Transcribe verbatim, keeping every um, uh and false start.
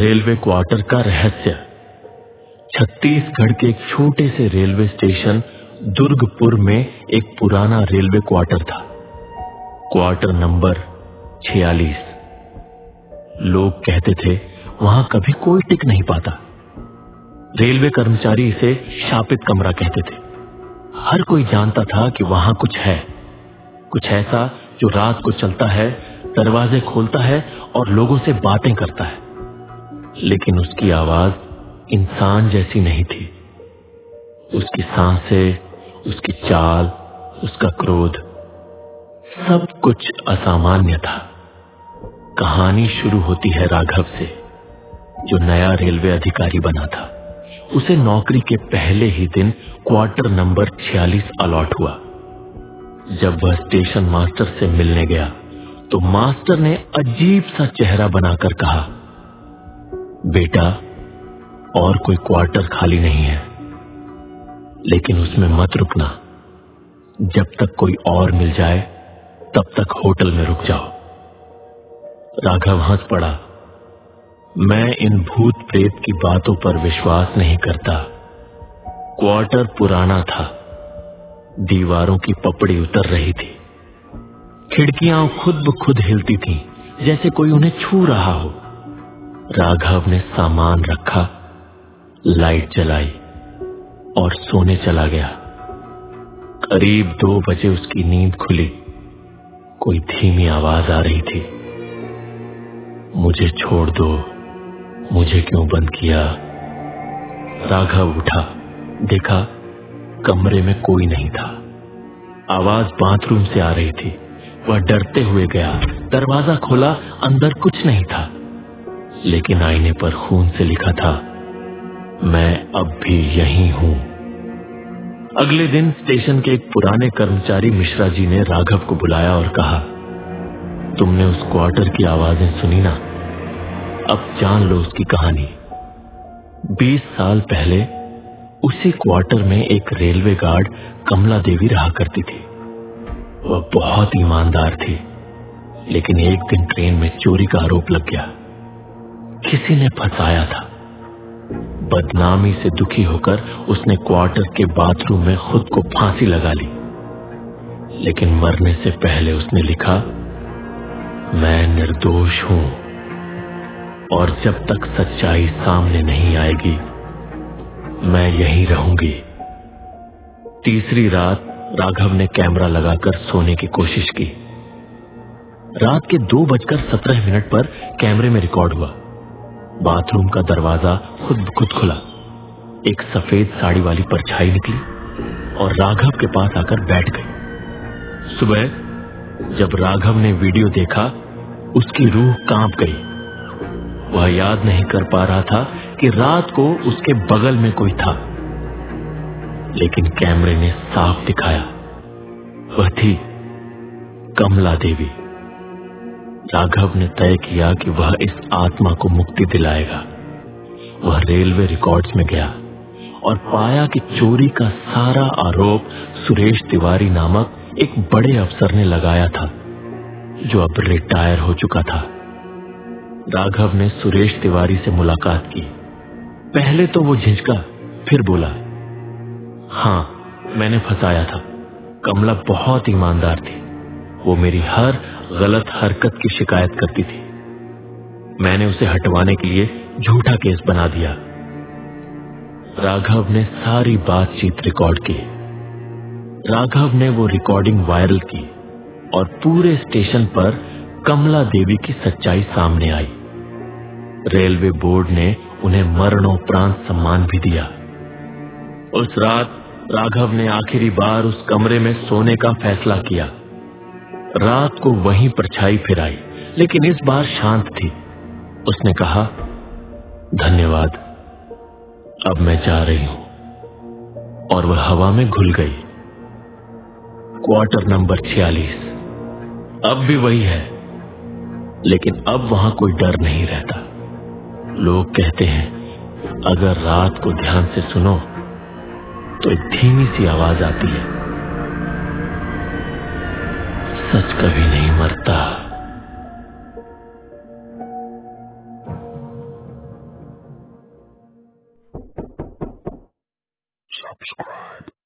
Railway quarter का रहस्य। छत्तीसगढ़ के एक छोटे से रेलवे स्टेशन दुर्गपुर में एक पुराना रेलवे क्वार्टर था, क्वार्टर नंबर छियालीस। लोग कहते थे वहां कभी कोई टिक नहीं पाता। रेलवे कर्मचारी इसे शापित कमरा कहते थे। हर कोई जानता था कि वहां कुछ है, कुछ ऐसा जो रात को चलता है, दरवाजे खोलता है और लोगों से बातें करता है। लेकिन उसकी आवाज इंसान जैसी नहीं थी। उसकी सांसें, उसकी चाल, उसका क्रोध, सब कुछ असामान्य था। कहानी शुरू होती है राघव से, जो नया रेलवे अधिकारी बना था। उसे नौकरी के पहले ही दिन क्वार्टर नंबर छियालीस अलॉट हुआ। जब वह स्टेशन मास्टर से मिलने गया तो मास्टर ने अजीब सा चेहरा बनाकर कहा, बेटा, और कोई क्वार्टर खाली नहीं है, लेकिन उसमें मत रुकना। जब तक कोई और मिल जाए तब तक होटल में रुक जाओ। राघव हंस पड़ा। मैं इन भूत प्रेत की बातों पर विश्वास नहीं करता। क्वार्टर पुराना था, दीवारों की पपड़ी उतर रही थी, खिड़कियां खुद ब खुद हिलती थीं, जैसे कोई उन्हें छू रहा हो। राघव ने सामान रखा, लाइट जलाई और सोने चला गया। करीब दो बजे उसकी नींद खुली। कोई धीमी आवाज आ रही थी, मुझे छोड़ दो, मुझे क्यों बंद किया। राघव उठा, देखा कमरे में कोई नहीं था। आवाज बाथरूम से आ रही थी। वह डरते हुए गया, दरवाजा खोला, अंदर कुछ नहीं था, लेकिन आईने पर खून से लिखा था, मैं अब भी यहीं हूं। अगले दिन स्टेशन के एक पुराने कर्मचारी मिश्रा जी ने राघव को बुलाया और कहा, तुमने उस क्वार्टर की आवाजें सुनी ना, अब जान लो उसकी कहानी। बीस साल पहले उसी क्वार्टर में एक रेलवे गार्ड कमला देवी रहा करती थी। वह बहुत ईमानदार थी, लेकिन एक दिन ट्रेन में चोरी का आरोप लग गया। किसी ने फंसाया था। बदनामी से दुखी होकर उसने क्वार्टर के बाथरूम में खुद को फांसी लगा ली। लेकिन मरने से पहले उसने लिखा, मैं निर्दोष हूं और जब तक सच्चाई सामने नहीं आएगी मैं यहीं रहूंगी। तीसरी रात राघव ने कैमरा लगाकर सोने की कोशिश की। रात के दो बजकर सत्रह मिनट पर कैमरे में रिकॉर्ड हुआ। बाथरूम का दरवाजा खुद ब खुद खुला। एक सफेद साड़ी वाली परछाई निकली और राघव के पास आकर बैठ गई। सुबह जब राघव ने वीडियो देखा, उसकी रूह कांप गई। वह याद नहीं कर पा रहा था कि रात को उसके बगल में कोई था, लेकिन कैमरे ने साफ दिखाया, वह थी कमला देवी। राघव ने तय किया कि वह इस आत्मा को मुक्ति दिलाएगा। वह रेलवे रिकॉर्ड्स में गया और पाया कि चोरी का सारा आरोप सुरेश तिवारी नामक एक बड़े अफसर ने लगाया था, जो अब रिटायर हो चुका था। राघव ने सुरेश तिवारी से मुलाकात की। पहले तो वो झिझका, फिर बोला, हां, मैंने फंसाया था। कमला बहुत ईमानदार थी। वो मेरी हर गलत हरकत की शिकायत करती थी। मैंने उसे हटवाने के लिए झूठा केस बना दिया। राघव ने सारी बातचीत रिकॉर्ड की। राघव ने वो रिकॉर्डिंग वायरल की और पूरे स्टेशन पर कमला देवी की सच्चाई सामने आई। रेलवे बोर्ड ने उन्हें मरणोपरांत सम्मान भी दिया। उस रात राघव ने आखिरी बार उस कमरे में सोने का फैसला किया। रात को वहीं परछाई फिराई, लेकिन इस बार शांत थी। उसने कहा, धन्यवाद, अब मैं जा रही हूं, और वह हवा में घुल गई। क्वार्टर नंबर छियालीस अब भी वही है, लेकिन अब वहां कोई डर नहीं रहता। लोग कहते हैं, अगर रात को ध्यान से सुनो तो एक धीमी सी आवाज आती है, सच कभी नहीं मरता। subscribe.